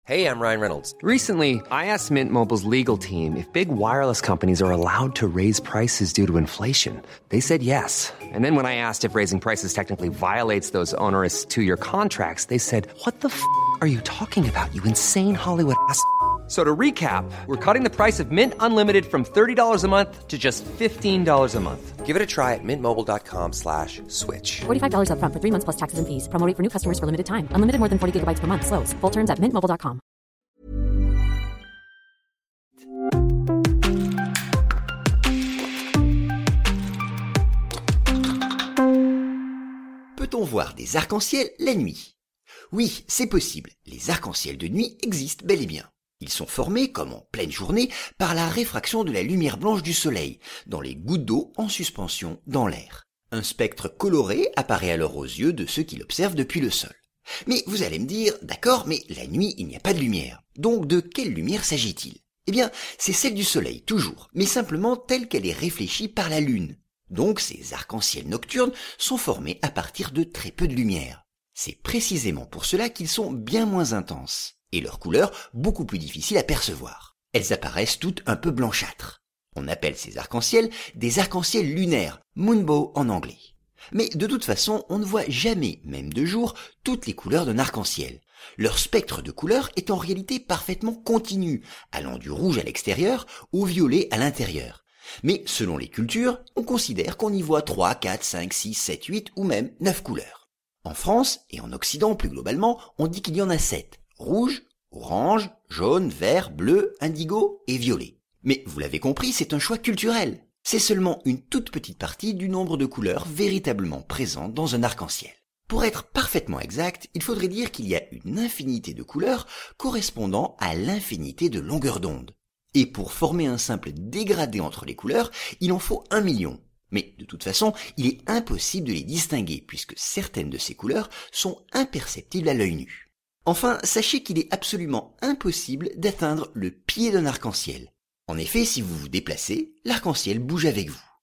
Hey, I'm Ryan Reynolds. Recently, I asked Mint Mobile's legal team if big wireless companies are allowed to raise prices due to inflation. They said yes. And then when I asked if raising prices technically violates those onerous two-year contracts, they said, "What the f*** are you talking about, you insane Hollywood ass?" So to recap, we're cutting the price of Mint Unlimited from $30 a month to just $15 a month. Give it a try at mintmobile.com/switch. $45 up front for 3 months plus taxes and fees. Promo rate for new customers for limited time. Unlimited more than 40 gigabytes per month. Slows full terms at mintmobile.com. Peut-on voir des arcs-en-ciel la nuit ? Oui, c'est possible. Les arcs-en-ciel de nuit existent bel et bien. Ils sont formés, comme en pleine journée, par la réfraction de la lumière blanche du soleil, dans les gouttes d'eau en suspension dans l'air. Un spectre coloré apparaît alors aux yeux de ceux qui l'observent depuis le sol. Mais vous allez me dire, d'accord, mais la nuit il n'y a pas de lumière. Donc de quelle lumière s'agit-il ? Eh bien, c'est celle du soleil, toujours, mais simplement telle qu'elle est réfléchie par la lune. Donc ces arcs-en-ciel nocturnes sont formés à partir de très peu de lumière. C'est précisément pour cela qu'ils sont bien moins intenses, et leur couleur beaucoup plus difficile à percevoir. Elles apparaissent toutes un peu blanchâtres. On appelle ces arcs-en-ciel des arcs-en-ciel lunaires, moonbow en anglais. Mais de toute façon, on ne voit jamais, même de jour, toutes les couleurs d'un arc-en-ciel. Leur spectre de couleurs est en réalité parfaitement continu, allant du rouge à l'extérieur au violet à l'intérieur. Mais selon les cultures, on considère qu'on y voit 3, 4, 5, 6, 7, 8 ou même 9 couleurs. En France, et en Occident plus globalement, on dit qu'il y en a 7. Rouge, orange, jaune, vert, bleu, indigo et violet. Mais vous l'avez compris, c'est un choix culturel. C'est seulement une toute petite partie du nombre de couleurs véritablement présentes dans un arc-en-ciel. Pour être parfaitement exact, il faudrait dire qu'il y a une infinité de couleurs correspondant à l'infinité de longueurs d'onde. Et pour former un simple dégradé entre les couleurs, il en faut 1 million. Mais de toute façon, il est impossible de les distinguer puisque certaines de ces couleurs sont imperceptibles à l'œil nu. Enfin, sachez qu'il est absolument impossible d'atteindre le pied d'un arc-en-ciel. En effet, si vous vous déplacez, l'arc-en-ciel bouge avec vous.